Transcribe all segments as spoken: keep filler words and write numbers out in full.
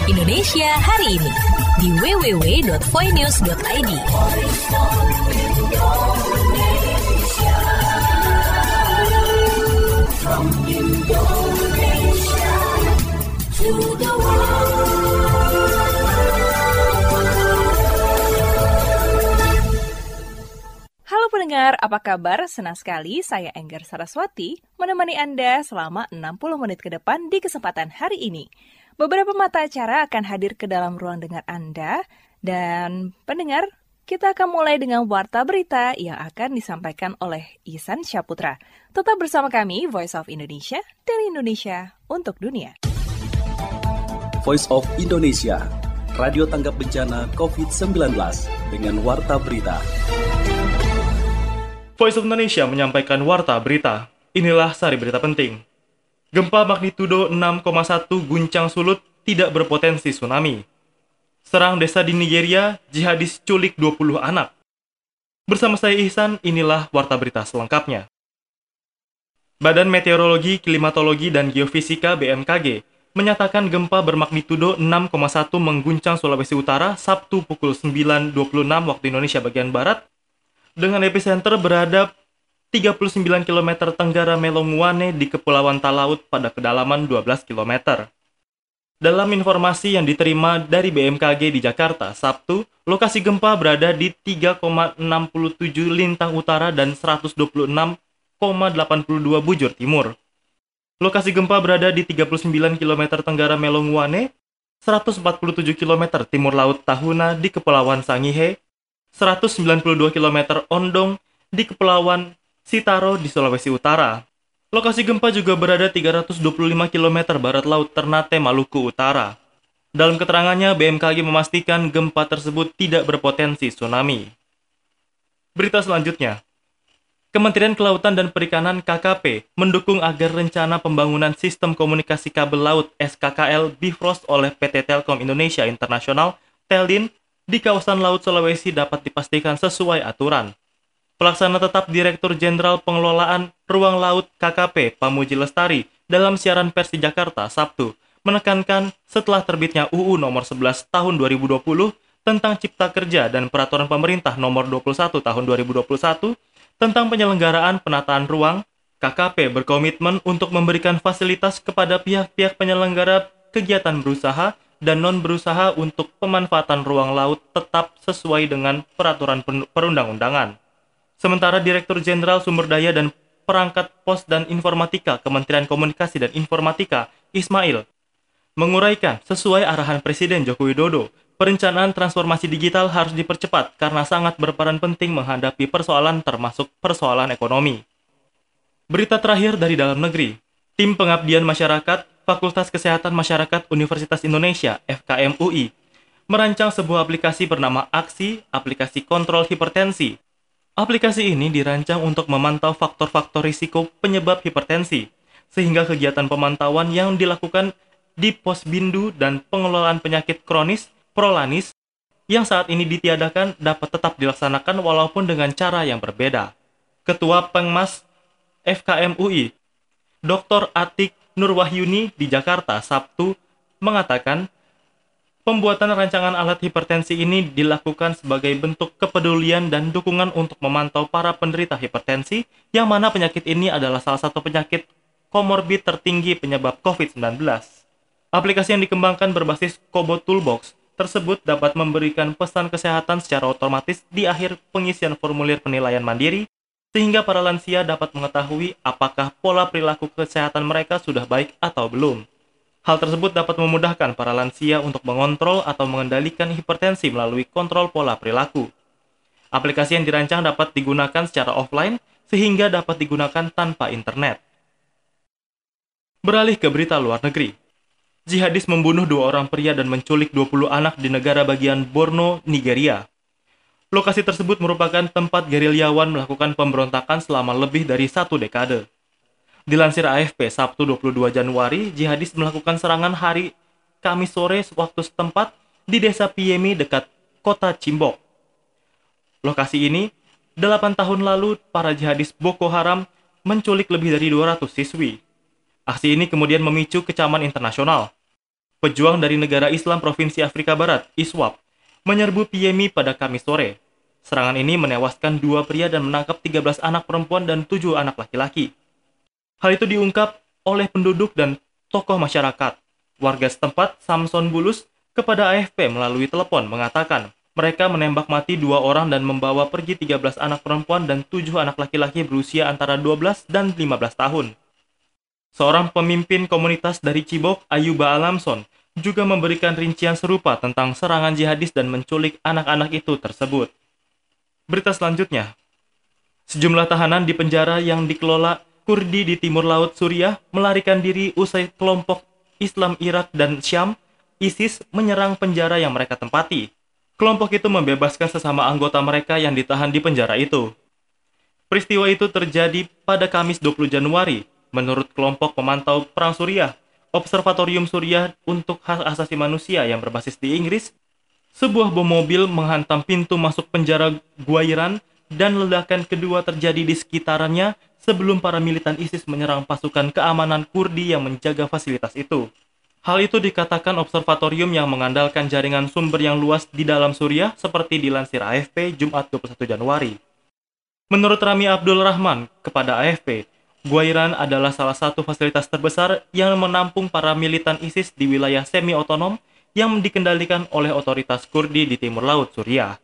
Indonesia hari ini di w w w dot voinews dot i d. From Indonesia to the world. Halo pendengar, apa kabar? Senang sekali saya Enggar Saraswati menemani Anda selama enam puluh menit ke depan di kesempatan hari ini. Beberapa mata acara akan hadir ke dalam ruang dengar Anda, dan pendengar, kita akan mulai dengan warta berita yang akan disampaikan oleh Ihsan Syaputra. Tetap bersama kami, Voice of Indonesia, dari Indonesia untuk dunia. Voice of Indonesia, radio tanggap bencana covid sembilan belas dengan warta berita. Voice of Indonesia menyampaikan warta berita. Inilah sari berita penting. Gempa magnitudo enam koma satu guncang Sulut tidak berpotensi tsunami. Serang desa di Nigeria, jihadis culik dua puluh anak. Bersama saya Ihsan, inilah warta berita selengkapnya. Badan Meteorologi, Klimatologi, dan Geofisika B M K G menyatakan gempa bermagnitudo enam koma satu mengguncang Sulawesi Utara Sabtu pukul sembilan dua puluh enam waktu Indonesia bagian Barat, dengan epicenter berada tiga puluh sembilan kilometer tenggara Melonguane di Kepulauan Talaut pada kedalaman dua belas kilometer. Dalam informasi yang diterima dari B M K G di Jakarta, Sabtu, lokasi gempa berada di tiga koma enam tujuh lintang utara dan seratus dua puluh enam koma delapan dua bujur timur. Lokasi gempa berada di tiga puluh sembilan kilometer tenggara Melonguane, seratus empat puluh tujuh kilometer timur laut Tahuna di Kepulauan Sangihe, seratus sembilan puluh dua kilometer Ondong di Kepulauan Sitaro di Sulawesi Utara. Lokasi gempa juga berada tiga ratus dua puluh lima kilometer barat laut Ternate, Maluku Utara. Dalam keterangannya, B M K G memastikan gempa tersebut tidak berpotensi tsunami. Berita selanjutnya. Kementerian Kelautan dan Perikanan K K P mendukung agar rencana pembangunan sistem komunikasi kabel laut S K K L Bifrost oleh P T Telkom Indonesia International Telin di kawasan Laut Sulawesi dapat dipastikan sesuai aturan. Pelaksana tetap Direktur Jenderal Pengelolaan Ruang Laut K K P Pamuji Lestari dalam siaran pers di Jakarta Sabtu menekankan setelah terbitnya U U nomor sebelas tahun dua ribu dua puluh tentang Cipta Kerja dan Peraturan Pemerintah nomor dua puluh satu tahun dua ribu dua puluh satu tentang penyelenggaraan penataan ruang, K K P berkomitmen untuk memberikan fasilitas kepada pihak-pihak penyelenggara kegiatan berusaha dan non-berusaha untuk pemanfaatan ruang laut tetap sesuai dengan peraturan perundang-undangan. Sementara Direktur Jenderal Sumber Daya dan Perangkat Pos dan Informatika Kementerian Komunikasi dan Informatika Ismail menguraikan sesuai arahan Presiden Joko Widodo, perencanaan transformasi digital harus dipercepat karena sangat berperan penting menghadapi persoalan termasuk persoalan ekonomi. Berita terakhir dari dalam negeri. Tim Pengabdian Masyarakat Fakultas Kesehatan Masyarakat Universitas Indonesia F K M U I merancang sebuah aplikasi bernama Aksi, aplikasi kontrol hipertensi. Aplikasi ini dirancang untuk memantau faktor-faktor risiko penyebab hipertensi, sehingga kegiatan pemantauan yang dilakukan di Posbindu dan Pengelolaan Penyakit Kronis Prolanis yang saat ini ditiadakan dapat tetap dilaksanakan walaupun dengan cara yang berbeda. Ketua Pengmas F K M U I, Doktor Atik Nurwahyuni di Jakarta Sabtu mengatakan, pembuatan rancangan alat hipertensi ini dilakukan sebagai bentuk kepedulian dan dukungan untuk memantau para penderita hipertensi, yang mana penyakit ini adalah salah satu penyakit komorbid tertinggi penyebab covid sembilan belas. Aplikasi yang dikembangkan berbasis Kobo Toolbox tersebut dapat memberikan pesan kesehatan secara otomatis di akhir pengisian formulir penilaian mandiri, sehingga para lansia dapat mengetahui apakah pola perilaku kesehatan mereka sudah baik atau belum. Hal tersebut dapat memudahkan para lansia untuk mengontrol atau mengendalikan hipertensi melalui kontrol pola perilaku. Aplikasi yang dirancang dapat digunakan secara offline sehingga dapat digunakan tanpa internet. Beralih ke berita luar negeri. Jihadis membunuh dua orang pria dan menculik dua puluh anak di negara bagian Borno, Nigeria. Lokasi tersebut merupakan tempat gerilyawan melakukan pemberontakan selama lebih dari satu dekade. Dilansir A F P, Sabtu dua puluh dua Januari, jihadis melakukan serangan hari Kamis sore waktu setempat di desa Piemi dekat kota Chimbok. Lokasi ini, delapan tahun lalu para jihadis Boko Haram menculik lebih dari dua ratus siswi. Aksi ini kemudian memicu kecaman internasional. pejuang dari negara Islam Provinsi Afrika Barat, I S W A P, menyerbu P M I pada Kamis sore. Serangan ini menewaskan dua pria dan menangkap tiga belas anak perempuan dan tujuh anak laki-laki. Hal itu diungkap oleh penduduk dan tokoh masyarakat. Warga setempat, Samson Bulus, kepada A F P melalui telepon mengatakan mereka menembak mati dua orang dan membawa pergi tiga belas anak perempuan dan tujuh anak laki-laki berusia antara dua belas dan lima belas tahun. Seorang pemimpin komunitas dari Chibok, Ayuba Alamson, juga memberikan rincian serupa tentang serangan jihadis dan menculik anak-anak itu tersebut. Berita selanjutnya, sejumlah tahanan di penjara yang dikelola Kurdi di timur laut Suriah melarikan diri usai kelompok Islam Irak dan Syam, ISIS, menyerang penjara yang mereka tempati. Kelompok itu membebaskan sesama anggota mereka yang ditahan di penjara itu. Peristiwa itu terjadi pada Kamis dua puluh Januari, menurut kelompok pemantau Perang Suriah, Observatorium Suriah untuk Hak Asasi Manusia yang berbasis di Inggris. Sebuah bom mobil menghantam pintu masuk penjara Guairan dan ledakan kedua terjadi di sekitarannya sebelum para militan ISIS menyerang pasukan keamanan Kurdi yang menjaga fasilitas itu. Hal itu dikatakan observatorium yang mengandalkan jaringan sumber yang luas di dalam Suriah seperti dilansir A F P Jumat dua puluh satu Januari. Menurut Rami Abdul Rahman kepada A F P, Guairan adalah salah satu fasilitas terbesar yang menampung para militan ISIS di wilayah semi-otonom yang dikendalikan oleh otoritas Kurdi di timur laut Suriah.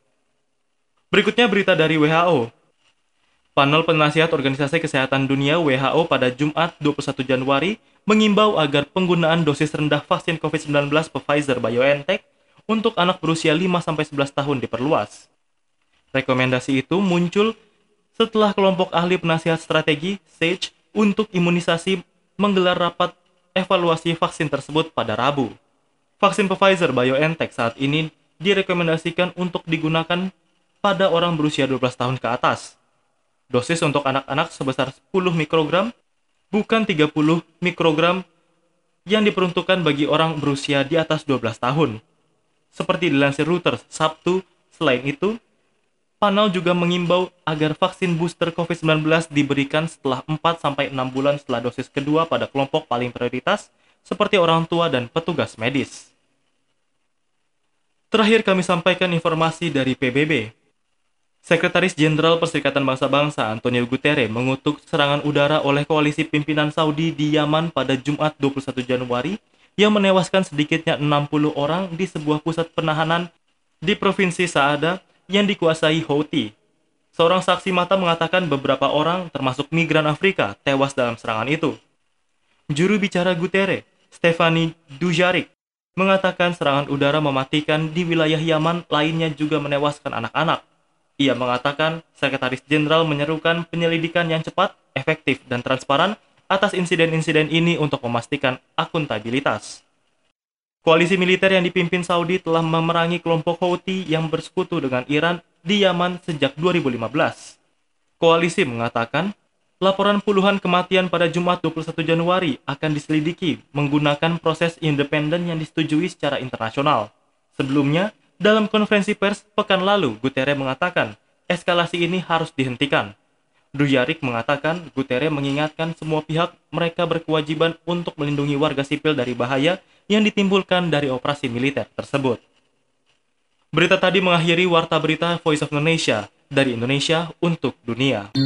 Berikutnya berita dari W H O. Panel Penasihat Organisasi Kesehatan Dunia W H O pada Jumat dua puluh satu Januari mengimbau agar penggunaan dosis rendah vaksin covid sembilan belas Pfizer-BioNTech untuk anak berusia lima sampai sebelas tahun diperluas. Rekomendasi itu muncul setelah kelompok ahli penasihat strategi S A G E untuk imunisasi menggelar rapat evaluasi vaksin tersebut pada Rabu. Vaksin Pfizer-BioNTech saat ini direkomendasikan untuk digunakan pada orang berusia dua belas tahun ke atas. Dosis untuk anak-anak sebesar sepuluh mikrogram, bukan tiga puluh mikrogram yang diperuntukkan bagi orang berusia di atas dua belas tahun. Seperti dilansir Reuters Sabtu, selain itu, panel juga mengimbau agar vaksin booster covid sembilan belas diberikan setelah empat sampai enam bulan setelah dosis kedua pada kelompok paling prioritas, seperti orang tua dan petugas medis. Terakhir kami sampaikan informasi dari P B B. Sekretaris Jenderal Perserikatan Bangsa-Bangsa Antonio Guterres mengutuk serangan udara oleh koalisi pimpinan Saudi di Yaman pada Jumat dua puluh satu Januari yang menewaskan sedikitnya enam puluh orang di sebuah pusat penahanan di Provinsi Saada yang dikuasai Houthi. Seorang saksi mata mengatakan beberapa orang, termasuk migran Afrika, tewas dalam serangan itu. Juru bicara Guterres, Stephane Dujarric, mengatakan serangan udara mematikan di wilayah Yaman lainnya juga menewaskan anak-anak. Ia mengatakan Sekretaris Jenderal menyerukan penyelidikan yang cepat, efektif, dan transparan atas insiden-insiden ini untuk memastikan akuntabilitas. Koalisi militer yang dipimpin Saudi telah memerangi kelompok Houthi yang bersekutu dengan Iran di Yaman sejak dua ribu lima belas. Koalisi mengatakan laporan puluhan kematian pada Jumat dua puluh satu Januari akan diselidiki menggunakan proses independen yang disetujui secara internasional. Sebelumnya, dalam konferensi pers pekan lalu, Guterres mengatakan eskalasi ini harus dihentikan. Dujarric mengatakan Guterres mengingatkan semua pihak mereka berkewajiban untuk melindungi warga sipil dari bahaya yang ditimbulkan dari operasi militer tersebut. Berita tadi mengakhiri Warta Berita Voice of Indonesia dari Indonesia untuk dunia.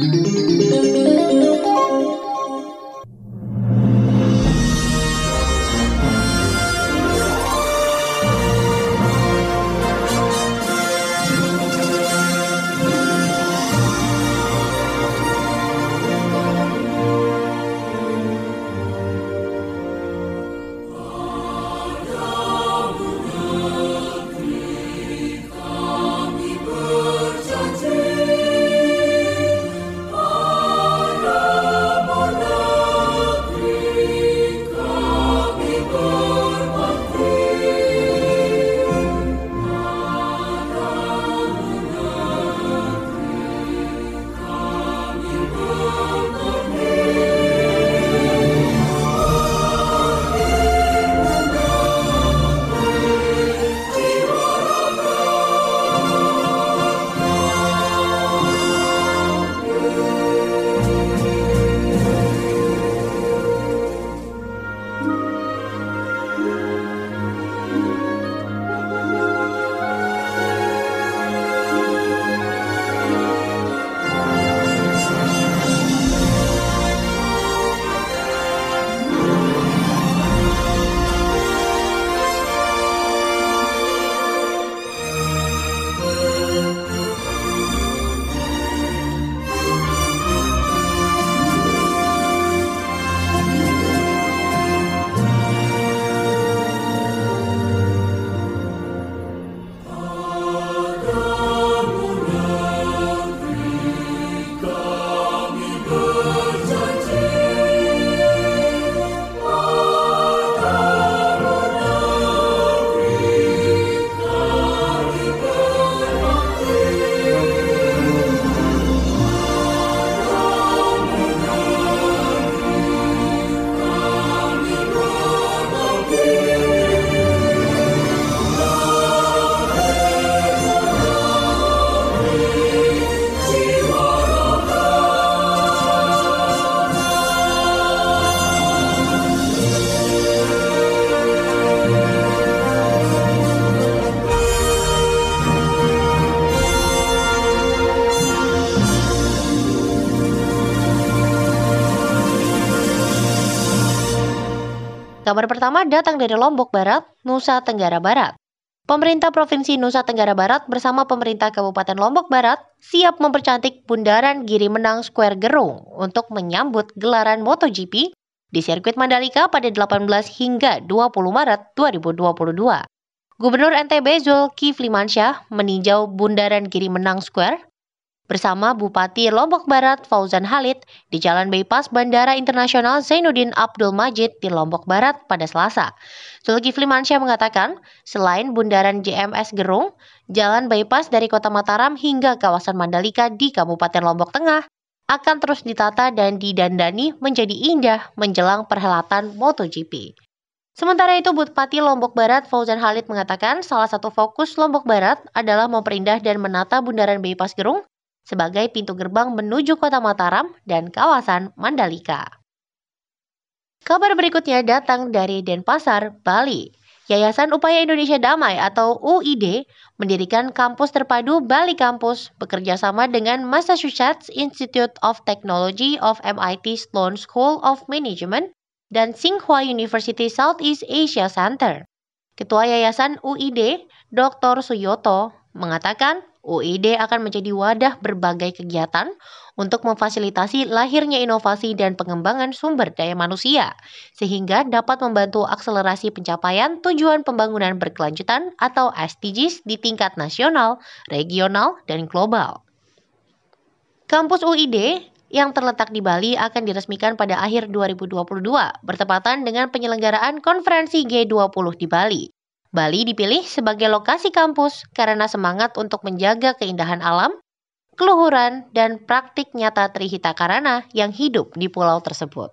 Kabar pertama datang dari Lombok Barat, Nusa Tenggara Barat. Pemerintah Provinsi Nusa Tenggara Barat bersama pemerintah Kabupaten Lombok Barat siap mempercantik Bundaran Giri Menang Square Gerung untuk menyambut gelaran MotoGP di sirkuit Mandalika pada delapan belas hingga dua puluh Maret dua ribu dua puluh dua. Gubernur N T B Zulkifli Mansyah meninjau Bundaran Giri Menang Square bersama Bupati Lombok Barat Fauzan Khalid di Jalan Bypass Bandara Internasional Zainuddin Abdul Majid di Lombok Barat pada Selasa. Zulkifli Mansyah mengatakan, selain Bundaran J M S Gerung, Jalan Bypass dari Kota Mataram hingga kawasan Mandalika di Kabupaten Lombok Tengah akan terus ditata dan didandani menjadi indah menjelang perhelatan MotoGP. Sementara itu, Bupati Lombok Barat Fauzan Khalid mengatakan salah satu fokus Lombok Barat adalah memperindah dan menata Bundaran Bypass Gerung sebagai pintu gerbang menuju Kota Mataram dan kawasan Mandalika. Kabar berikutnya datang dari Denpasar, Bali. Yayasan Upaya Indonesia Damai atau U I D mendirikan kampus terpadu Bali Campus bekerja sama dengan Massachusetts Institute of Technology of M I T Sloan School of Management dan Tsinghua University Southeast Asia Center. Ketua Yayasan U I D, Doktor Suyoto, mengatakan U I D akan menjadi wadah berbagai kegiatan untuk memfasilitasi lahirnya inovasi dan pengembangan sumber daya manusia, sehingga dapat membantu akselerasi pencapaian tujuan pembangunan berkelanjutan atau S D Gs di tingkat nasional, regional, dan global. Kampus U I D yang terletak di Bali akan diresmikan pada akhir dua ribu dua puluh dua, bertepatan dengan penyelenggaraan konferensi G dua puluh di Bali. Bali dipilih sebagai lokasi kampus karena semangat untuk menjaga keindahan alam, keluhuran, dan praktik nyata Trihita Karana yang hidup di pulau tersebut.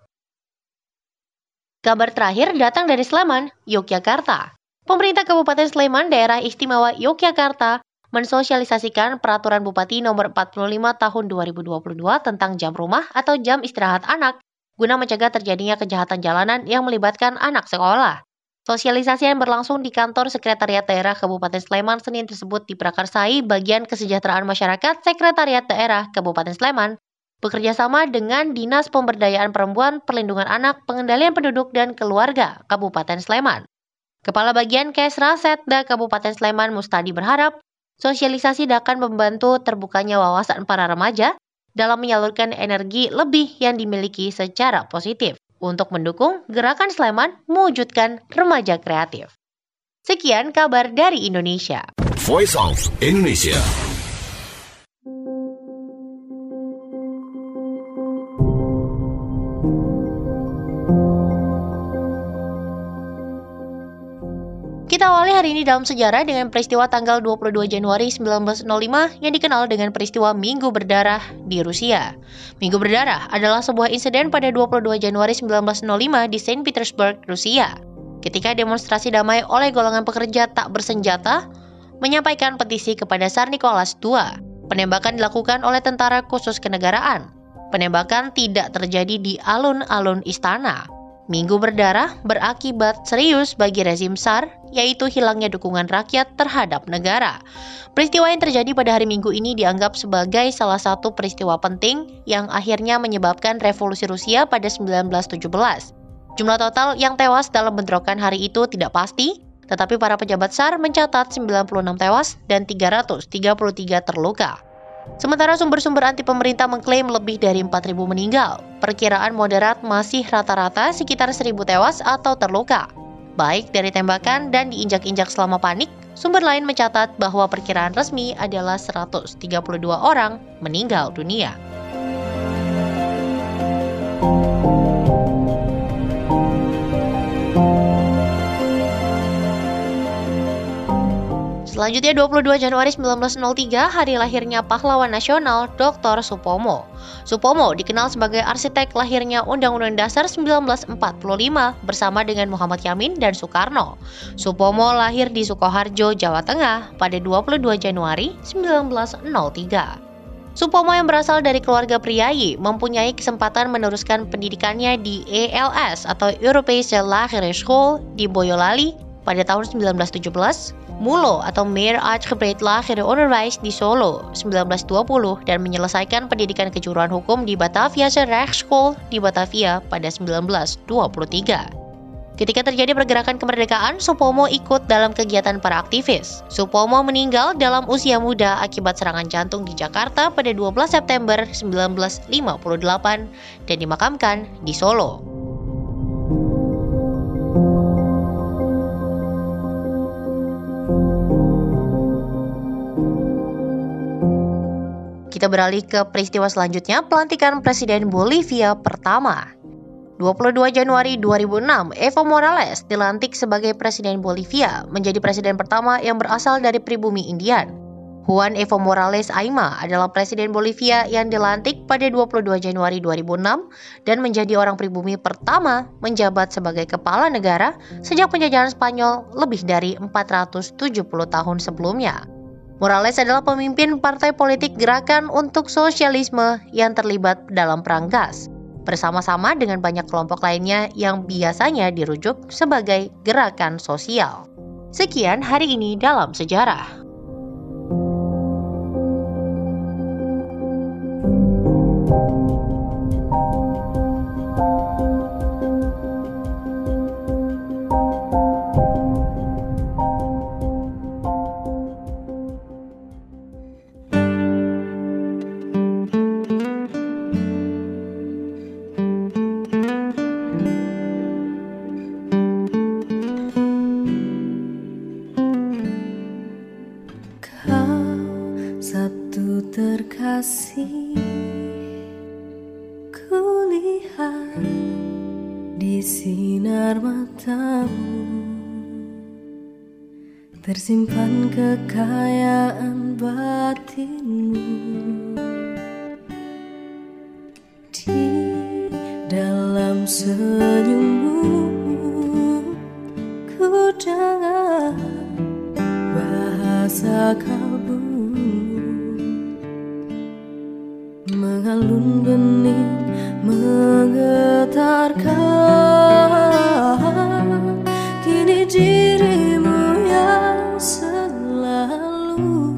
Kabar terakhir datang dari Sleman, Yogyakarta. Pemerintah Kabupaten Sleman, Daerah Istimewa Yogyakarta, mensosialisasikan Peraturan Bupati Nomor empat puluh lima Tahun dua ribu dua puluh dua tentang jam rumah atau jam istirahat anak, guna mencegah terjadinya kejahatan jalanan yang melibatkan anak sekolah. Sosialisasi yang berlangsung di kantor Sekretariat Daerah Kabupaten Sleman Senin tersebut diprakarsai Bagian Kesejahteraan Masyarakat Sekretariat Daerah Kabupaten Sleman bekerjasama dengan Dinas Pemberdayaan Perempuan, Perlindungan Anak, Pengendalian Penduduk dan Keluarga Kabupaten Sleman. Kepala Bagian Kesra Setda Kabupaten Sleman Mustadi berharap sosialisasi akan membantu terbukanya wawasan para remaja dalam menyalurkan energi lebih yang dimiliki secara positif untuk mendukung gerakan Sleman mewujudkan remaja kreatif. Sekian kabar dari Indonesia. Voice of Indonesia. Kita awali hari ini dalam sejarah dengan peristiwa tanggal dua puluh dua Januari seribu sembilan ratus lima yang dikenal dengan peristiwa Minggu Berdarah di Rusia. Minggu Berdarah adalah sebuah insiden pada dua puluh dua Januari seribu sembilan ratus lima di Saint Petersburg, Rusia. Ketika demonstrasi damai oleh golongan pekerja tak bersenjata menyampaikan petisi kepada Tsar Nicholas kedua. Penembakan dilakukan oleh tentara khusus kenegaraan. Penembakan tidak terjadi di alun-alun istana. Minggu Berdarah berakibat serius bagi rezim Tsar, yaitu hilangnya dukungan rakyat terhadap negara. Peristiwa yang terjadi pada hari Minggu ini dianggap sebagai salah satu peristiwa penting yang akhirnya menyebabkan revolusi Rusia pada seribu sembilan ratus tujuh belas. Jumlah total yang tewas dalam bentrokan hari itu tidak pasti, tetapi para pejabat Tsar mencatat sembilan puluh enam tewas dan tiga ratus tiga puluh tiga terluka. Sementara sumber-sumber anti pemerintah mengklaim lebih dari empat ribu meninggal. Perkiraan moderat masih rata-rata sekitar seribu tewas atau terluka, baik dari tembakan dan diinjak-injak selama panik. Sumber lain mencatat bahwa perkiraan resmi adalah seratus tiga puluh dua orang meninggal dunia. Selanjutnya dua puluh dua Januari seribu sembilan ratus tiga, hari lahirnya pahlawan nasional Doktor Supomo. Supomo dikenal sebagai arsitek lahirnya Undang-Undang Dasar seribu sembilan ratus empat puluh lima bersama dengan Muhammad Yamin dan Soekarno. Supomo lahir di Sukoharjo, Jawa Tengah pada dua puluh dua Januari seribu sembilan ratus tiga. Supomo yang berasal dari keluarga priayi mempunyai kesempatan meneruskan pendidikannya di E L S atau Europese Lagere School di Boyolali pada tahun seribu sembilan ratus tujuh belas. Mulo atau Meer Uitgebreid Lagere Onderwijs di Solo seribu sembilan ratus dua puluh dan menyelesaikan pendidikan kejuruan hukum di Bataviase Rechtschool di Batavia pada seribu sembilan ratus dua puluh tiga. Ketika terjadi pergerakan kemerdekaan, Supomo ikut dalam kegiatan para aktivis. Supomo meninggal dalam usia muda akibat serangan jantung di Jakarta pada dua belas September seribu sembilan ratus lima puluh delapan dan dimakamkan di Solo. Kita beralih ke peristiwa selanjutnya, pelantikan Presiden Bolivia pertama. dua puluh dua Januari dua ribu enam, Evo Morales dilantik sebagai Presiden Bolivia, menjadi presiden pertama yang berasal dari pribumi Indian. Juan Evo Morales Aima adalah Presiden Bolivia yang dilantik pada dua puluh dua Januari dua ribu enam dan menjadi orang pribumi pertama menjabat sebagai kepala negara sejak penjajahan Spanyol lebih dari empat ratus tujuh puluh tahun sebelumnya. Morales adalah pemimpin partai politik Gerakan untuk Sosialisme yang terlibat dalam Perang Gas, bersama-sama dengan banyak kelompok lainnya yang biasanya dirujuk sebagai gerakan sosial. Sekian hari ini dalam sejarah. Terkasih, kulihat di sinar matamu tersimpan kekayaan batinmu. Di dalam senyummu ku dengar bahasa kalbu mengalun bening menggetarkan. Kini dirimu yang selalu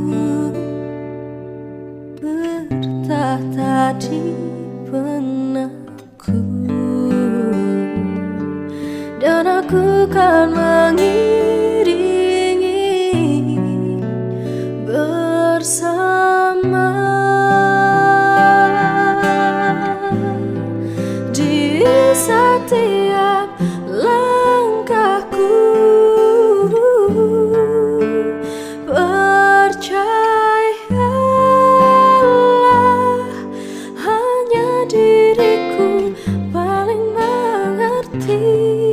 bertahta di benakku, dan aku kan mengiringi bersama setiap langkahku. Percayalah, hanya diriku paling mengerti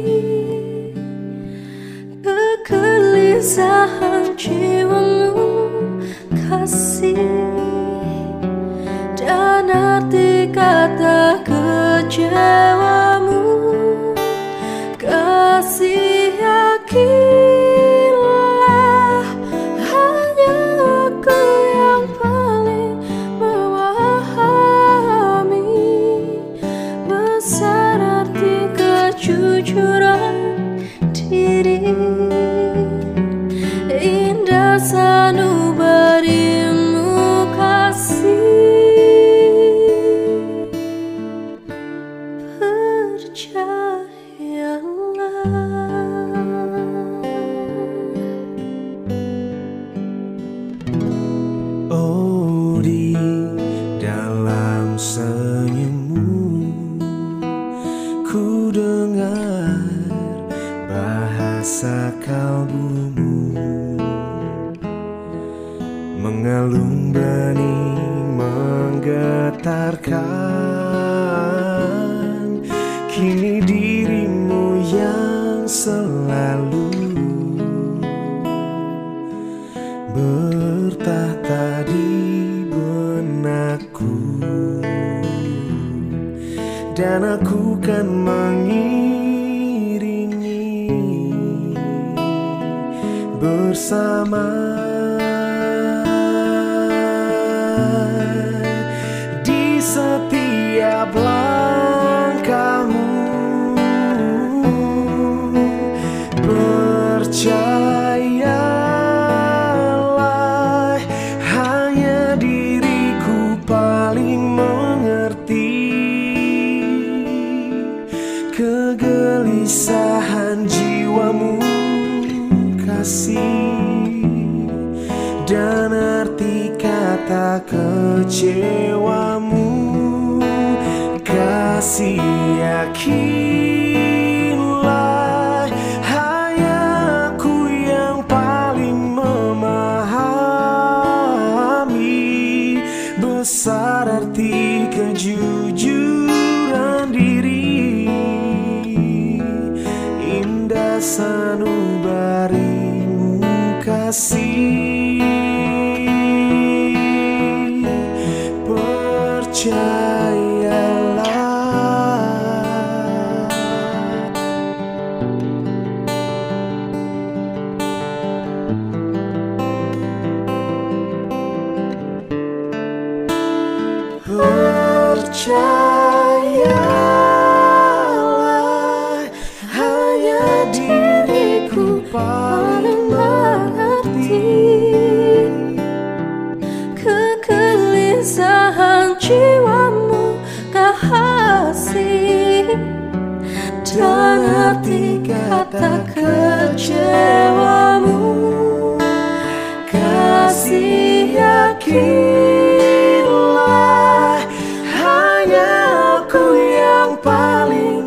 kegelisahan jiwamu, kasih, dan arti kata kecewamu. Kasih, yakinlah, hanya aku yang paling memahami besar arti kejujuran diri. Indah sanubarimu, kasih. Oh, di dalam senyummu ku dengar bahasa kalbumu mengalun bening menggetarkan. Kini dirimu yang selalu bertahta di benakku, dan aku kan mengiringi bersama di setiap langkahmu. Percayalah, hanya diriku paling mengerti kegelisahan kasih dan arti kata kecewamu. Kasih yakinlah, hanya aku yang paling memahami besar arti kejujuran diri. Indah sanubarimu kasih. Percayalah, hanya diriku paling mengerti kegelisahan jiwamu, kasih dan arti kata kecewamu. Kasih yakinlah, hanya aku yang paling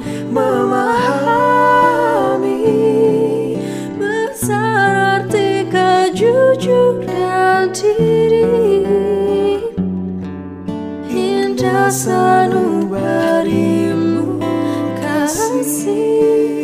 memahami besar arti kejujuran diri. Indah sanubarimu kasih.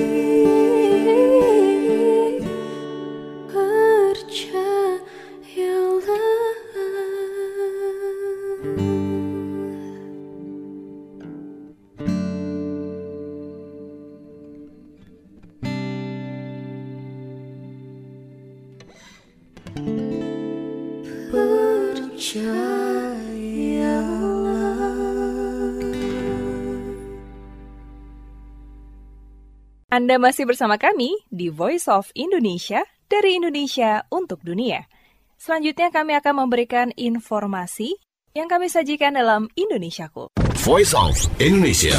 Anda masih bersama kami di Voice of Indonesia, dari Indonesia untuk dunia. Selanjutnya kami akan memberikan informasi yang kami sajikan dalam Indonesiaku. Voice of Indonesia.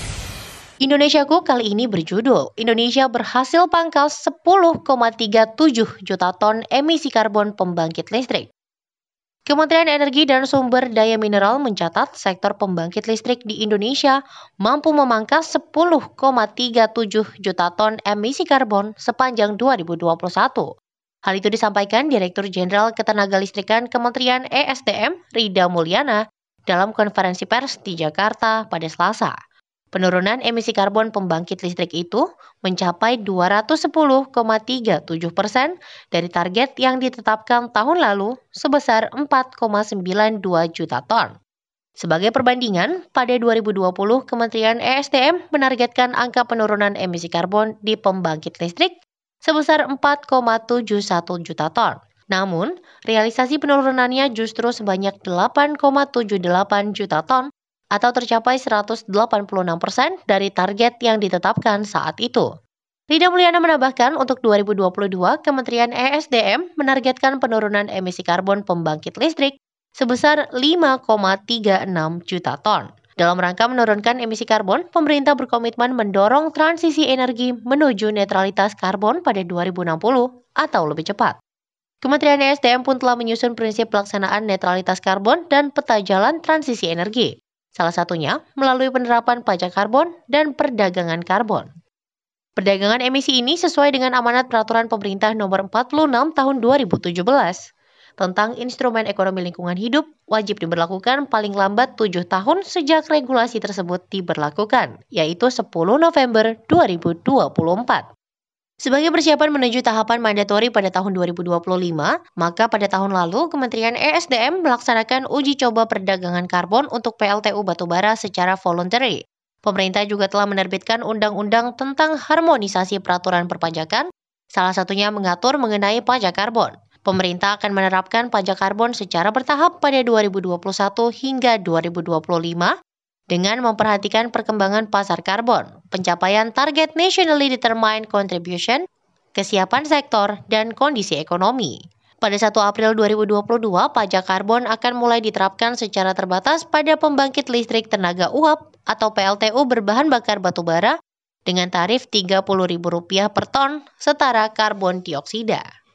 Indonesiaku kali ini berjudul, Indonesia berhasil pangkas sepuluh koma tiga tujuh juta ton emisi karbon pembangkit listrik. Kementerian Energi dan Sumber Daya Mineral mencatat sektor pembangkit listrik di Indonesia mampu memangkas sepuluh koma tiga tujuh juta ton emisi karbon sepanjang dua ribu dua puluh satu. Hal itu disampaikan Direktur Jenderal Ketenagalistrikan Kementerian E S D M, Rida Mulyana, dalam konferensi pers di Jakarta pada Selasa. Penurunan emisi karbon pembangkit listrik itu mencapai dua ratus sepuluh koma tiga tujuh persen dari target yang ditetapkan tahun lalu sebesar empat koma sembilan dua juta ton. Sebagai perbandingan, pada dua ribu dua puluh Kementerian E S D M menargetkan angka penurunan emisi karbon di pembangkit listrik sebesar empat koma tujuh satu juta ton. Namun, realisasi penurunannya justru sebanyak delapan koma tujuh delapan juta ton atau tercapai seratus delapan puluh enam persen dari target yang ditetapkan saat itu. Rida Mulyana menambahkan untuk dua ribu dua puluh dua, Kementerian E S D M menargetkan penurunan emisi karbon pembangkit listrik sebesar lima koma tiga enam juta ton. Dalam rangka menurunkan emisi karbon, pemerintah berkomitmen mendorong transisi energi menuju netralitas karbon pada dua ribu enam puluh atau lebih cepat. Kementerian E S D M pun telah menyusun prinsip pelaksanaan netralitas karbon dan peta jalan transisi energi. Salah satunya melalui penerapan pajak karbon dan perdagangan karbon. Perdagangan emisi ini sesuai dengan amanat Peraturan Pemerintah Nomor empat puluh enam Tahun dua ribu tujuh belas tentang instrumen ekonomi lingkungan hidup wajib diberlakukan paling lambat tujuh tahun sejak regulasi tersebut diberlakukan, yaitu sepuluh November dua ribu dua puluh empat. Sebagai persiapan menuju tahapan mandatori pada tahun dua ribu dua puluh lima, maka pada tahun lalu Kementerian E S D M melaksanakan uji coba perdagangan karbon untuk P L T U batubara secara voluntary. Pemerintah juga telah menerbitkan undang-undang tentang harmonisasi peraturan perpajakan, salah satunya mengatur mengenai pajak karbon. Pemerintah akan menerapkan pajak karbon secara bertahap pada dua ribu dua puluh satu hingga dua ribu dua puluh lima, dengan memperhatikan perkembangan pasar karbon, pencapaian target nationally determined contribution, kesiapan sektor, dan kondisi ekonomi. Pada satu April dua ribu dua puluh dua, pajak karbon akan mulai diterapkan secara terbatas pada pembangkit listrik tenaga uap atau P L T U berbahan bakar batubara dengan tarif tiga puluh ribu rupiah per ton setara karbon dioksida.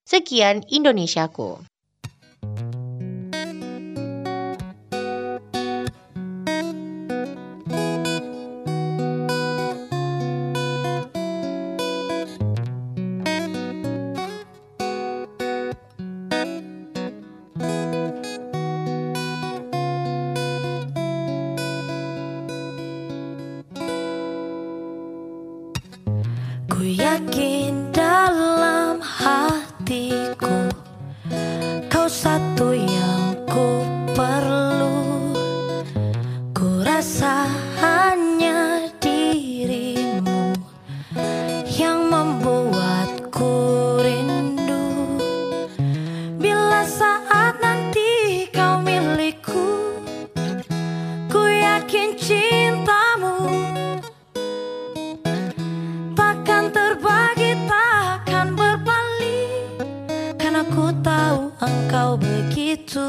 Sekian Indonesiaku. Ku yakin dalam hatiku kau satu yang ku perlu. Ku rasa hanya dirimu yang membuatku rindu. Bila saat nanti kau milikku, ku yakin cintamu terbagi takkan berpaling, karena ku tahu engkau begitu,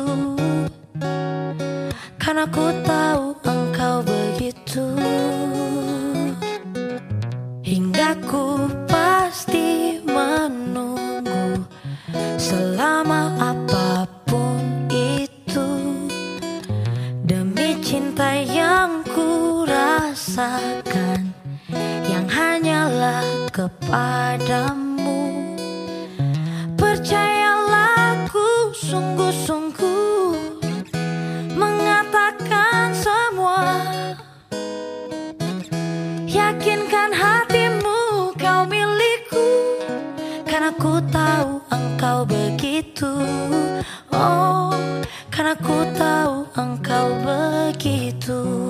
karena ku tahu engkau begitu. Hingga ku pasti menunggu selama apapun itu, demi cinta yang ku rasakan yang hanyalah kepadamu. Percayalah, ku sungguh-sungguh mengatakan semua. Yakinkan hatimu kau milikku, karena ku tahu engkau begitu. Oh, karena ku tahu engkau begitu.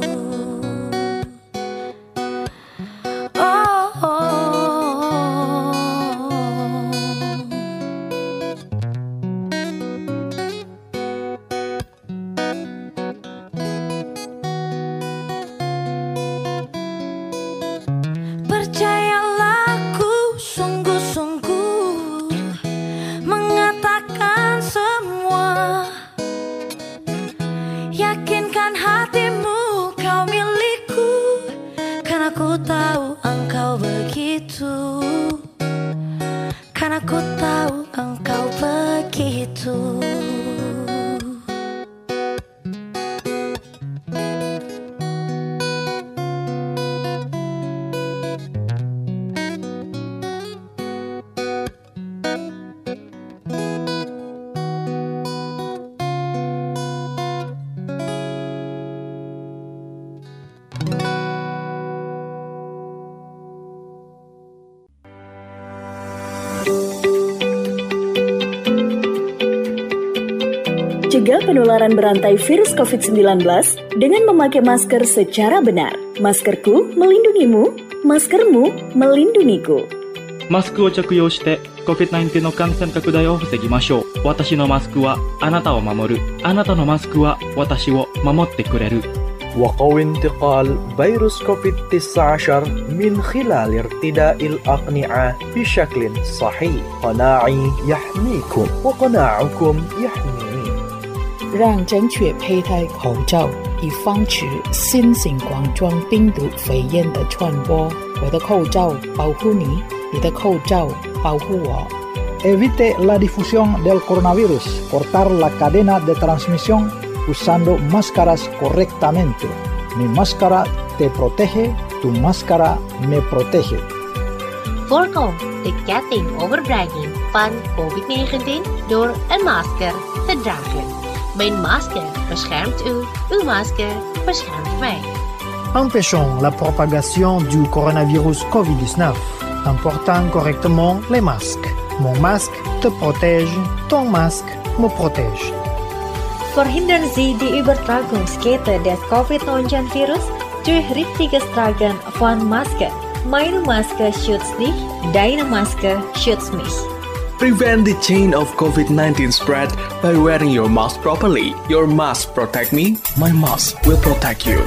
Yakinkan hatimu kau milikku, karena ku tahu engkau begitu, karena ku tahu engkau begitu. Cegah penularan berantai virus covid sembilan belas dengan memakai masker secara benar. Maskerku melindungimu, maskermu melindungiku. マスクを着用して コビッドナインティーン の感染拡大を防ぎましょう。私のマスクはあなたを守る。あなたのマスクは私を守ってくれる。 وقوي انتقال فيروس كوفيد تسعة عشر من خلال ارتداء الأقنعة بشكل صحيح. قناعي يحميكم وقناعكم يحميني. 让正确佩戴口罩，以防止新型冠状病毒肺炎的传播。我的口罩保护你，你的口罩保护我。 Evite la difusión del coronavirus. Cortar la cadena de transmisión usando máscaras correctamente. Mi máscara te protege, tu máscara me protege. Voorkom de ketting overbrenging van covid negentien door een masker te dragen. Mijn masker beschermt u, uw masker beschermt mij. Empêchons la propagation du coronavirus covid dix-neuf en portant correctement les masques. Mon masque te protège, ton masque me protège. Verhindern Sie die Übertragungskette des covid neunzehn virus durch richtiges Tragen von Maske. Meine Maske schützt dich, deine Maske schützt mich. Prevent the chain of covid nineteen spread by wearing your mask properly. Your mask protect me, my mask will protect you.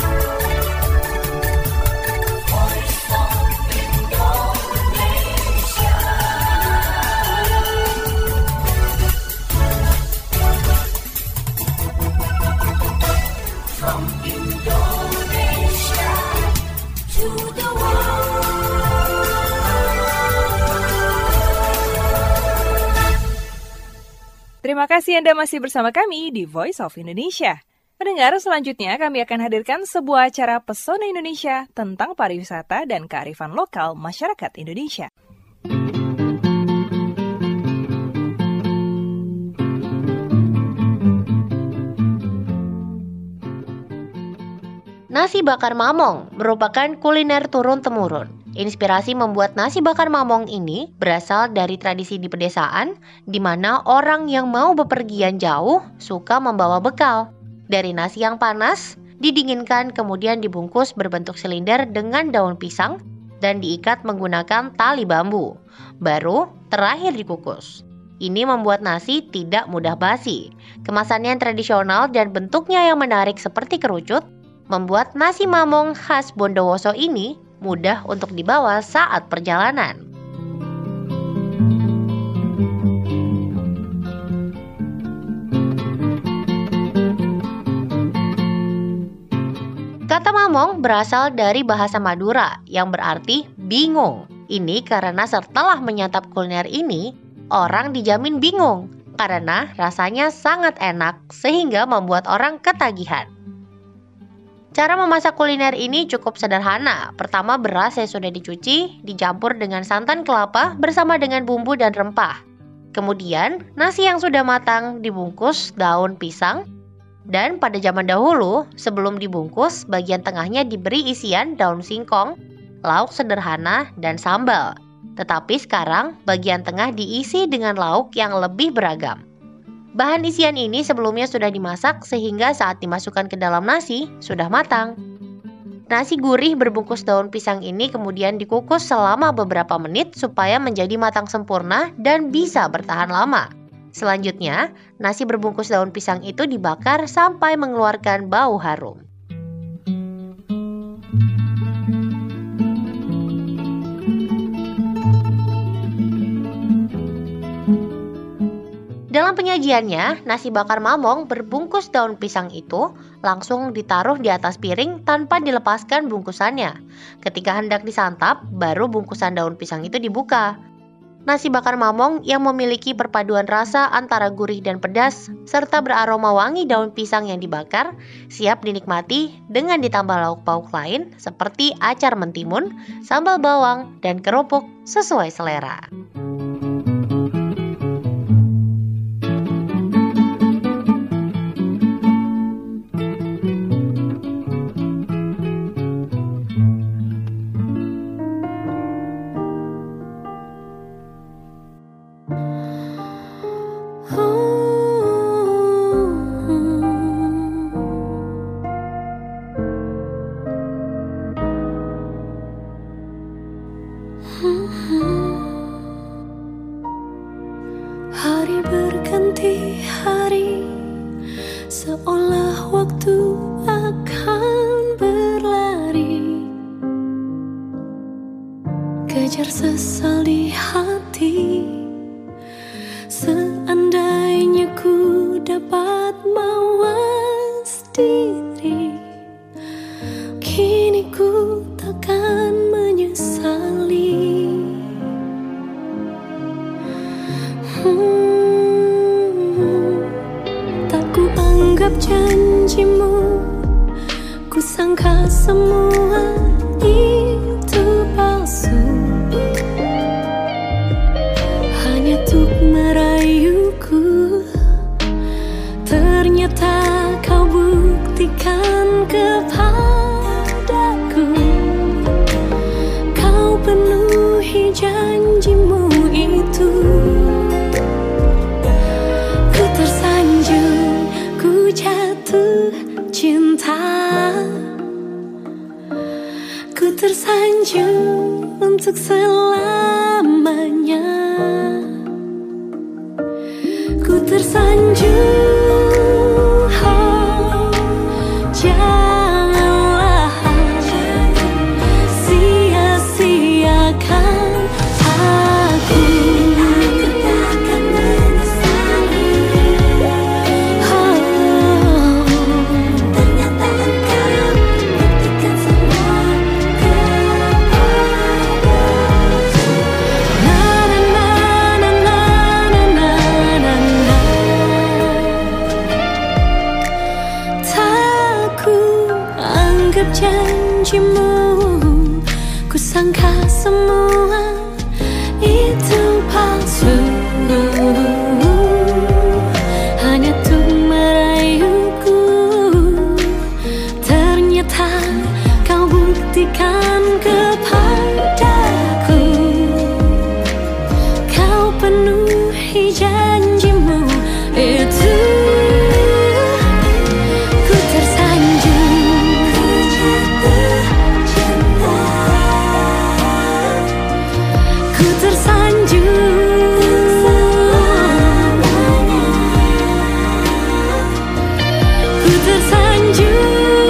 Terima kasih Anda masih bersama kami di Voice of Indonesia. Pendengar, selanjutnya kami akan hadirkan sebuah acara Pesona Indonesia tentang pariwisata dan kearifan lokal masyarakat Indonesia. Nasi bakar mamong merupakan kuliner turun-temurun. Inspirasi membuat nasi bakar mamong ini berasal dari tradisi di pedesaan, di mana orang yang mau bepergian jauh suka membawa bekal. Dari nasi yang panas, didinginkan kemudian dibungkus berbentuk silinder dengan daun pisang dan diikat menggunakan tali bambu. Baru terakhir dikukus. Ini membuat nasi tidak mudah basi. Kemasannya yang tradisional dan bentuknya yang menarik seperti kerucut membuat nasi mamong khas Bondowoso ini mudah untuk dibawa saat perjalanan. Kata mamong berasal dari bahasa Madura yang berarti bingung. Ini karena setelah menyantap kuliner ini, orang dijamin bingung karena rasanya sangat enak sehingga membuat orang ketagihan. Cara memasak kuliner ini cukup sederhana. Pertama, beras yang sudah dicuci, dicampur dengan santan kelapa bersama dengan bumbu dan rempah. Kemudian, nasi yang sudah matang dibungkus daun pisang. Dan pada zaman dahulu, sebelum dibungkus, bagian tengahnya diberi isian daun singkong, lauk sederhana, dan sambal. Tetapi sekarang, bagian tengah diisi dengan lauk yang lebih beragam. Bahan isian ini sebelumnya sudah dimasak sehingga saat dimasukkan ke dalam nasi sudah matang. Nasi gurih berbungkus daun pisang ini kemudian dikukus selama beberapa menit supaya menjadi matang sempurna dan bisa bertahan lama. Selanjutnya, nasi berbungkus daun pisang itu dibakar sampai mengeluarkan bau harum. Dalam penyajiannya, nasi bakar mamong berbungkus daun pisang itu langsung ditaruh di atas piring tanpa dilepaskan bungkusannya. Ketika hendak disantap, baru bungkusan daun pisang itu dibuka. Nasi bakar mamong yang memiliki perpaduan rasa antara gurih dan pedas, serta beraroma wangi daun pisang yang dibakar, siap dinikmati dengan ditambah lauk pauk lain seperti acar mentimun, sambal bawang, dan kerupuk sesuai selera. Hari berganti hari, seolah waktu akan berlari. Kejar sesal di hati, seandainya ku dapat mawas diri, kini ku takkan menyesali. Hmm, tak ku anggap janjimu, ku sangka semua itu palsu, hanya untuk merayuku. Ternyata kau buktikan kepadaku, kau penuhi janjimu itu. Ku tersanjung, ku jatuh cinta, ku tersanjung untuk selamanya. Ku tersanjung, oh, janganlah sia-siakan aku. Aku takkan menyesali. Oh, ternyata engkau buktikan semua kepadaku. Na na na na na na na na. janjimu, ku sangka semua itu palsu, hanya untuk merayuku. Ternyata kau buktikan kepadaku, kau penuhi janjimu itu. Ku tersanjung, ku jatuh cinta, ku tersanjung, ku tersanjung.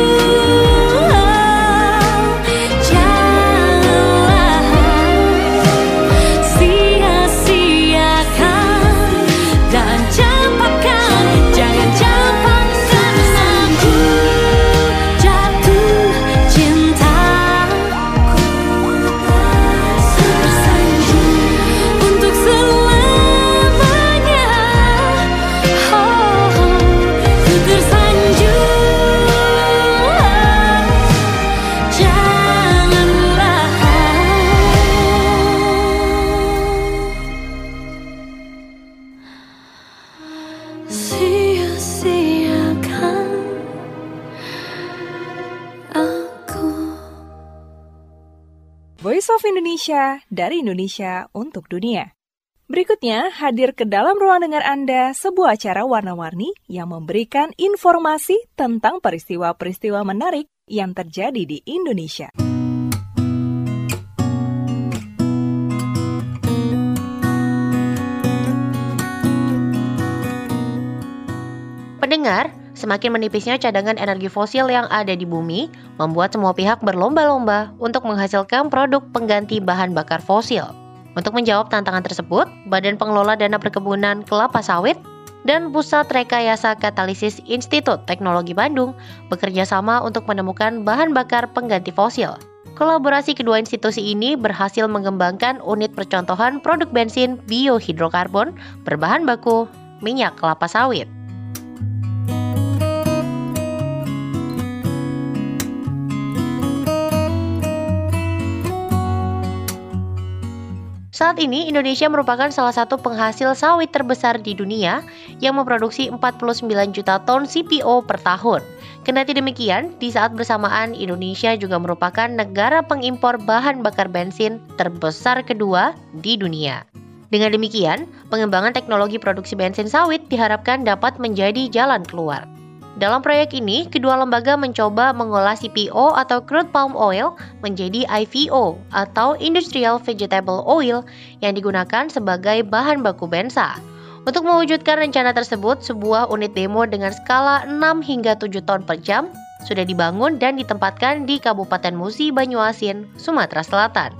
Voice of Indonesia, dari Indonesia untuk dunia. Berikutnya, hadir ke dalam ruang dengar Anda sebuah acara warna-warni yang memberikan informasi tentang peristiwa-peristiwa menarik yang terjadi di Indonesia. Pendengar, semakin menipisnya cadangan energi fosil yang ada di bumi, membuat semua pihak berlomba-lomba untuk menghasilkan produk pengganti bahan bakar fosil. Untuk menjawab tantangan tersebut, Badan Pengelola Dana Perkebunan Kelapa Sawit dan Pusat Rekayasa Katalisis Institut Teknologi Bandung bekerja sama untuk menemukan bahan bakar pengganti fosil. Kolaborasi kedua institusi ini berhasil mengembangkan unit percontohan produk bensin biohidrokarbon berbahan baku minyak kelapa sawit. Saat ini, Indonesia merupakan salah satu penghasil sawit terbesar di dunia yang memproduksi empat puluh sembilan juta ton C P O per tahun. Kendati demikian, di saat bersamaan Indonesia juga merupakan negara pengimpor bahan bakar bensin terbesar kedua di dunia. Dengan demikian, pengembangan teknologi produksi bensin sawit diharapkan dapat menjadi jalan keluar. Dalam proyek ini, kedua lembaga mencoba mengolah C P O atau crude palm oil menjadi I V O atau Industrial Vegetable Oil yang digunakan sebagai bahan baku bensa. Untuk mewujudkan rencana tersebut, sebuah unit demo dengan skala enam hingga tujuh ton per jam sudah dibangun dan ditempatkan di Kabupaten Musi Banyuasin, Sumatera Selatan.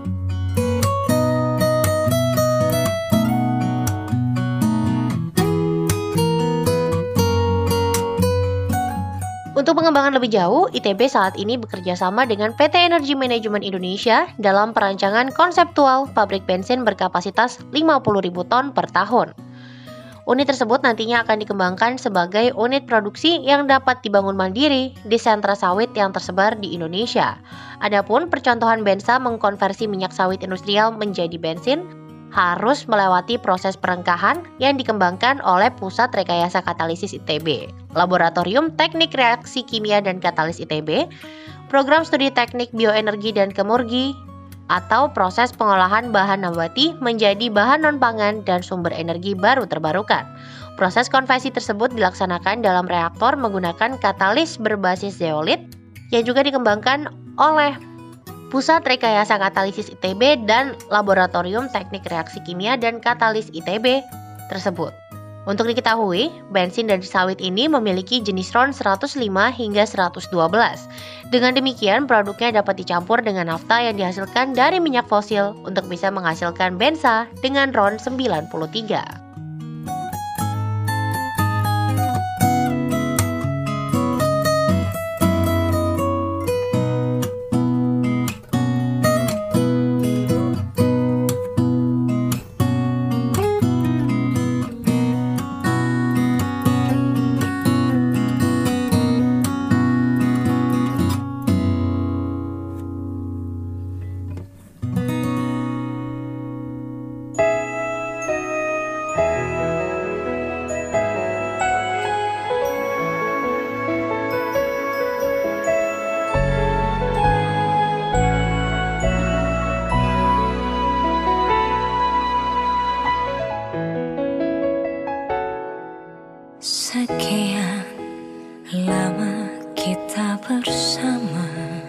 Untuk pengembangan lebih jauh, I T B saat ini bekerja sama dengan P T Energi Manajemen Indonesia dalam perancangan konseptual pabrik bensin berkapasitas lima puluh ribu ton per tahun. Unit tersebut nantinya akan dikembangkan sebagai unit produksi yang dapat dibangun mandiri di sentra sawit yang tersebar di Indonesia. Adapun percontohan bensa mengkonversi minyak sawit industrial menjadi bensin harus melewati proses perengkahan yang dikembangkan oleh Pusat Rekayasa Katalisis I T B, Laboratorium Teknik Reaksi Kimia dan Katalis I T B, Program Studi Teknik Bioenergi dan Kemurgi, atau proses pengolahan bahan nabati menjadi bahan non-pangan dan sumber energi baru terbarukan. Proses konversi tersebut dilaksanakan dalam reaktor menggunakan katalis berbasis zeolit yang juga dikembangkan oleh Pusat Rekayasa Katalisis I T B dan Laboratorium Teknik Reaksi Kimia dan Katalis I T B tersebut. Untuk diketahui, bensin dari sawit ini memiliki jenis RON seratus lima hingga seratus dua belas. Dengan demikian, produknya dapat dicampur dengan nafta yang dihasilkan dari minyak fosil untuk bisa menghasilkan bensa dengan RON sembilan puluh tiga. Sekian lama kita bersama,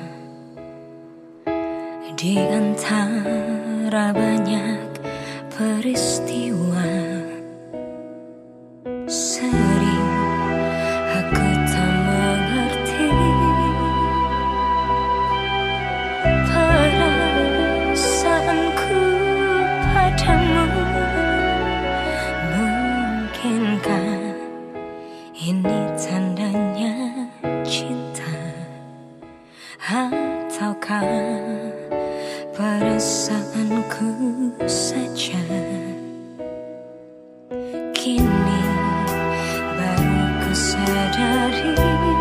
di antara banyak peristiwa. Sering aku tak mengerti perasaanku padamu. Mungkinkah ini tandanya cinta, ataukah perasaanku saja? Kini baru ku sadari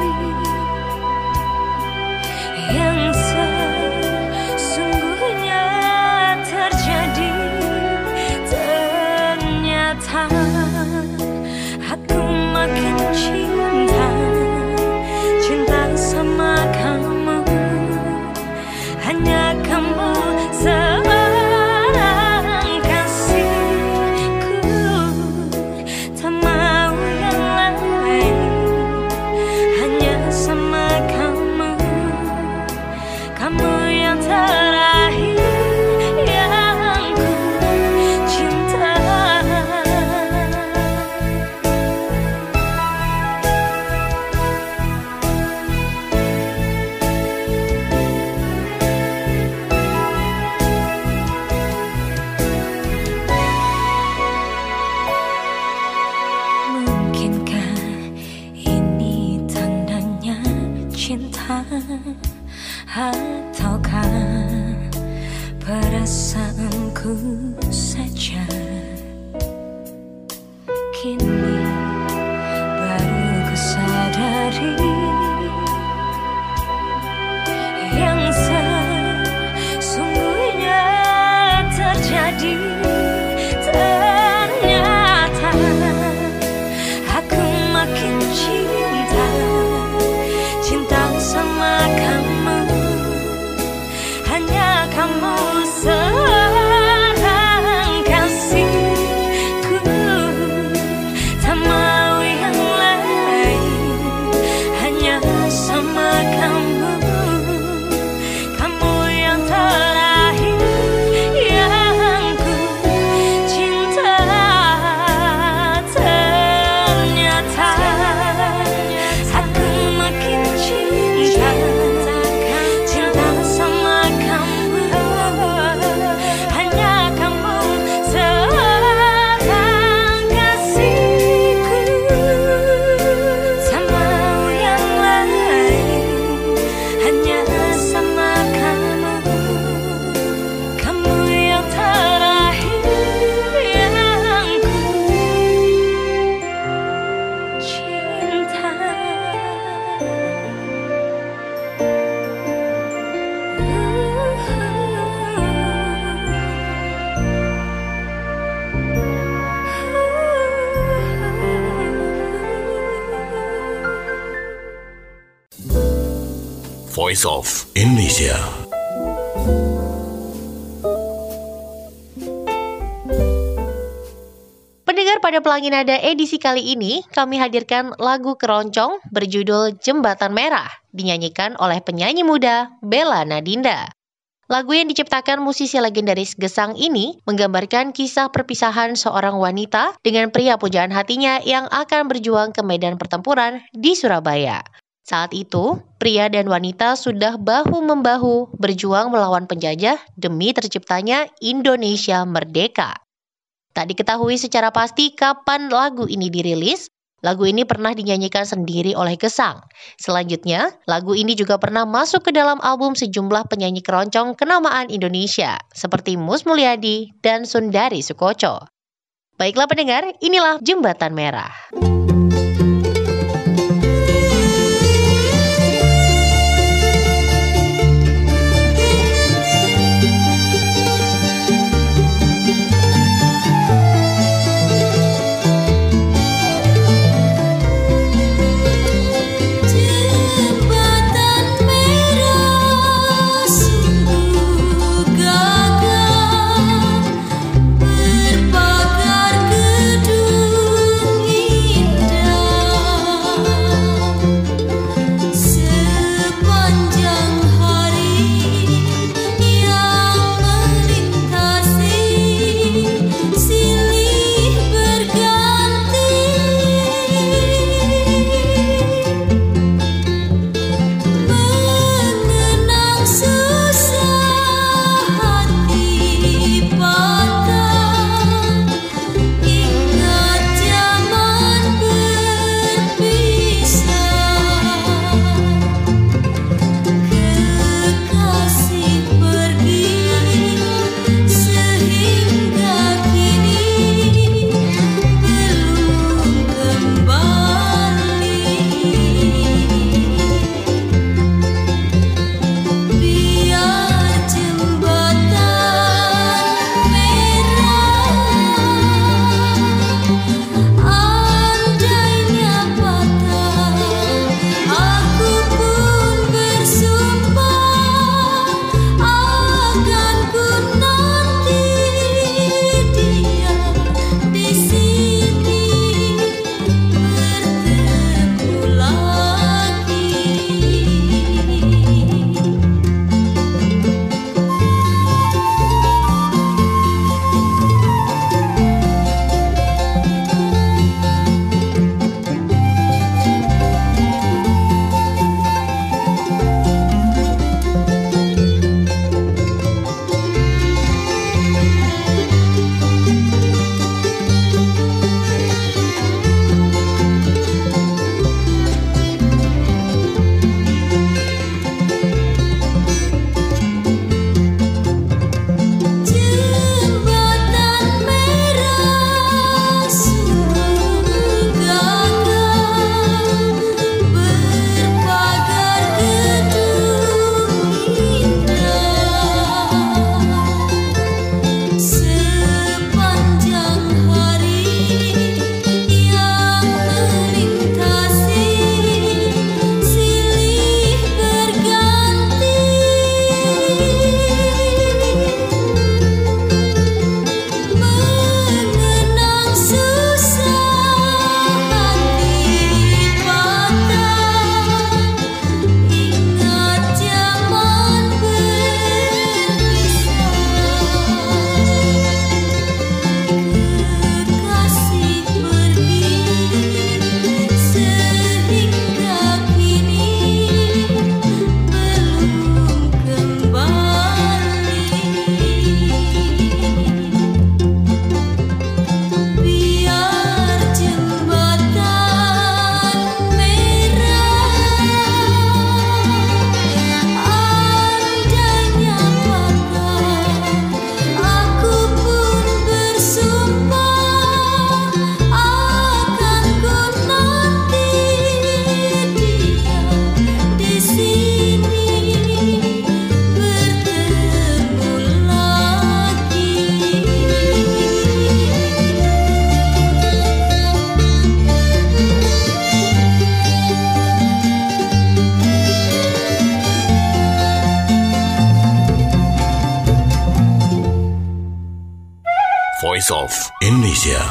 yang sesungguhnya terjadi. Ternyata aku makin cinta, cinta sama kamu. Hanya kamu seorang kasihku, tak mau yang lain. Hanya sama kamu, kamu yang terakhir yang ku cinta. Mungkinkah ini tandanya cinta, ataukah perasaanku saja? Kini baru ku sadari yang sesungguhnya terjadi. Ternyata aku makin cinta, cinta sama kamu. Hanya kamu seorang kasihku, tak mau yang lain. Hanya sama kamu, kamu yang terakhir yang ku cinta. Ternyata aku makin cinta, cinta sama kamu. Hanya kamu seorang kasihku, tak mau yang lain. Hanya sama kamu, kamu yang terakhir yang ku cinta. Voice of Indonesia. Pendengar, pada Pelangi Nada edisi kali ini kami hadirkan lagu keroncong berjudul Jembatan Merah, dinyanyikan oleh penyanyi muda Bella Nadinda. Lagu yang diciptakan musisi legendaris Gesang ini menggambarkan kisah perpisahan seorang wanita dengan pria pujaan hatinya yang akan berjuang ke medan pertempuran di Surabaya. Saat itu, pria dan wanita sudah bahu-membahu berjuang melawan penjajah demi terciptanya Indonesia merdeka. Tak diketahui secara pasti kapan lagu ini dirilis. Lagu ini pernah dinyanyikan sendiri oleh Gesang. Selanjutnya, lagu ini juga pernah masuk ke dalam album sejumlah penyanyi keroncong kenamaan Indonesia, seperti Mus Mulyadi dan Sundari Sukoco. Baiklah pendengar, inilah Jembatan Merah. Berpagar gedung indah. of Indonesia.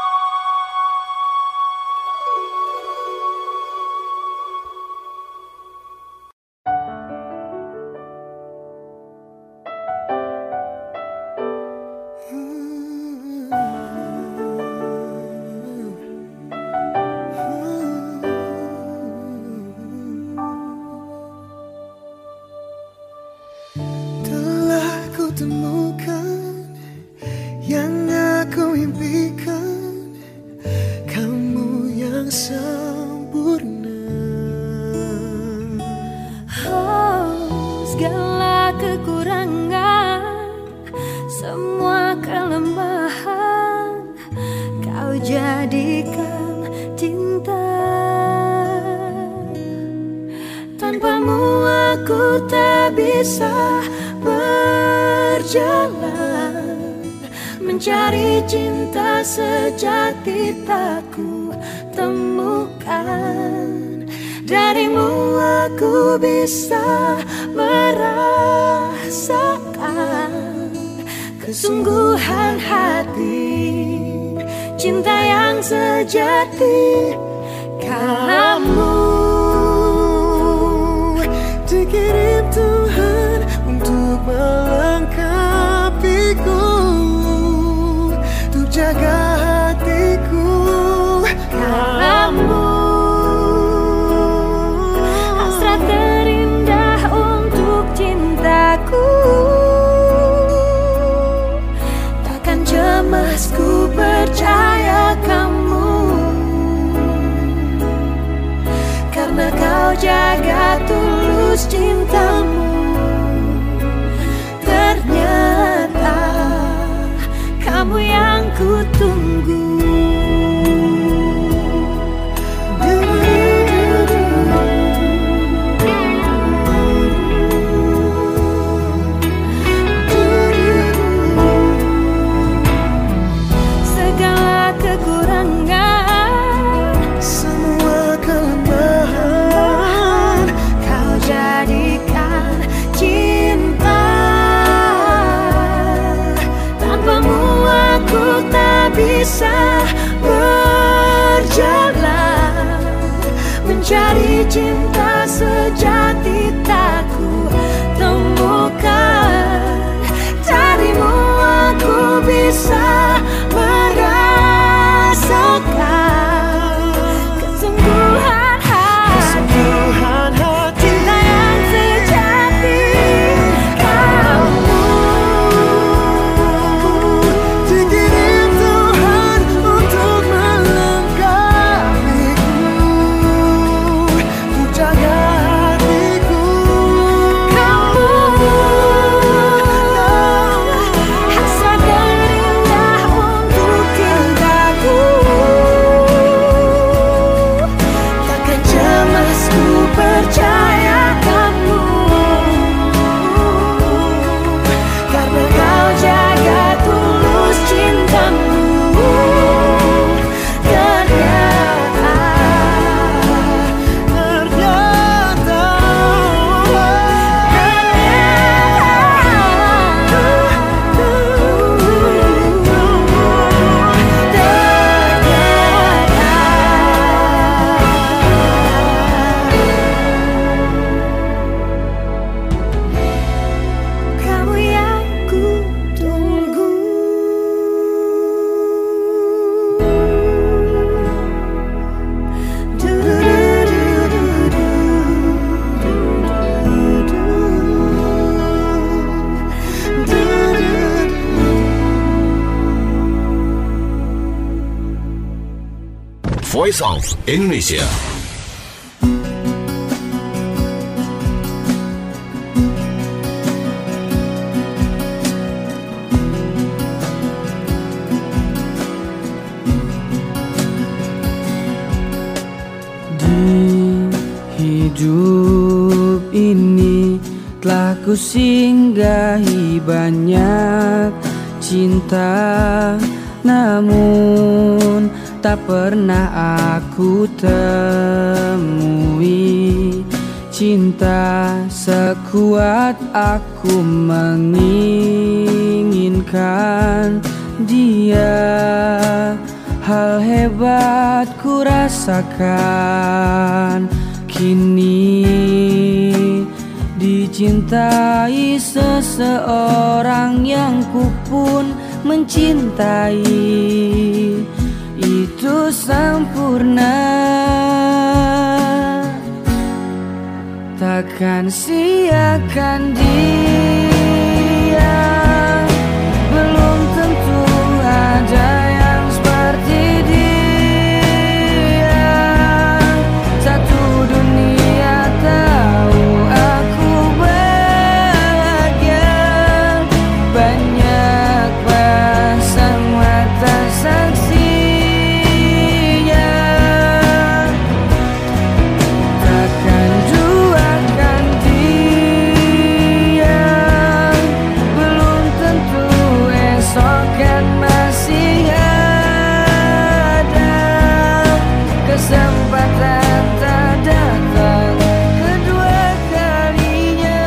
Mencari cinta sejati tak ku temukan. Darimu aku bisa merasakan kesungguhan hati, cinta yang sejati. Kamu dikirim Tuhan untuk melengkapiku, jaga hatiku. Kamu hasrat terindah untuk cintaku. Takkan cemas, ku percaya kamu, karena kau jaga tulus cintamu. Ternyata kamu yang ku tunggu. Segala kekurangan, semua kelemahan, kau jadikan cinta. Tanpamu aku tak bisa berjalan. Mencari cinta sejati tak ku temukan. Darimu aku bisa merasakan kesungguhan hati, kesungguhan hati, cinta yang sejati. Kamu dikirim Tuhan untuk melengkapiku, untuk jaga hatiku. Kamu hasrat terindah untuk cintaku. Takkan cemas, ku percaya kamu, karena kau jaga tulus cintamu. Ternyata, ternyata, kamu yang ku tunggu. Voice of Indonesia. Di hidup ini telah ku singgahi banyak cinta, namun tak pernah aku temui cinta sekuat aku menginginkan. dia. Hal hebat ku rasakan, kini dicintai seseorang yang ku pun mencintai. Itu sempurna, takkan siakan dia. Belum tentu ada yang seperti dia. Satu dunia tahu aku bahagia. Banyak pasang mata saksinya. Takkan duakan dia. Belum tentu esok kan masih ada kesempatan tak datang kedua kalinya.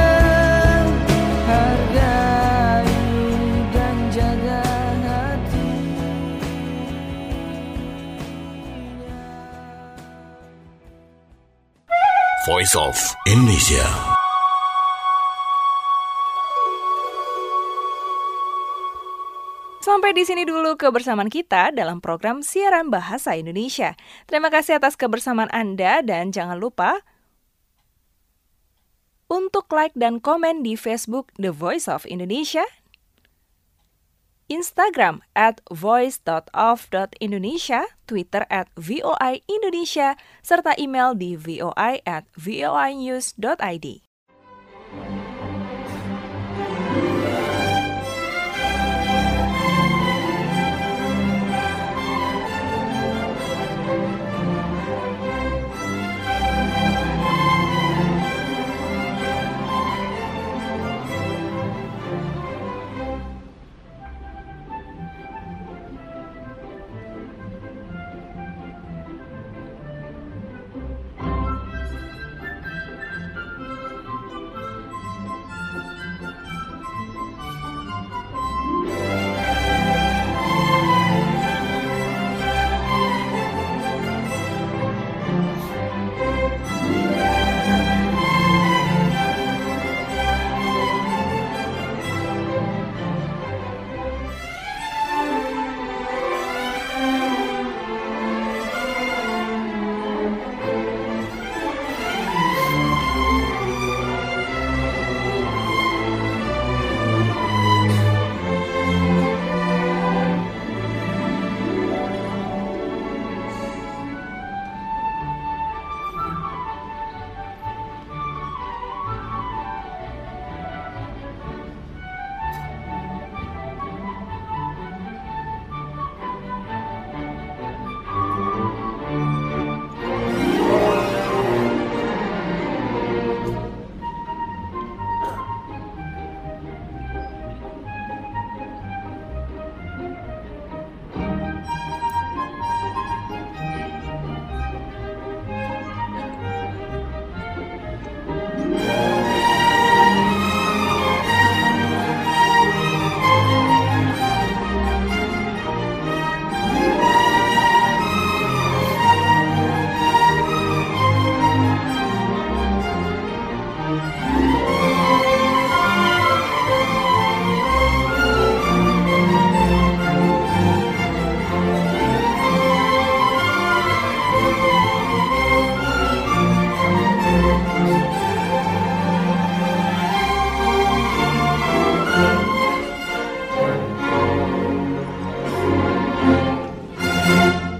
Hargai dan jaga hati. Voice of Indonesia. Sampai di sini dulu kebersamaan kita dalam program siaran bahasa Indonesia. Terima kasih atas kebersamaan Anda dan jangan lupa untuk like dan komen di Facebook The Voice of Indonesia, Instagram at voice dot of dot indonesia, Twitter at voi indonesia, serta email di voi at voinews dot id.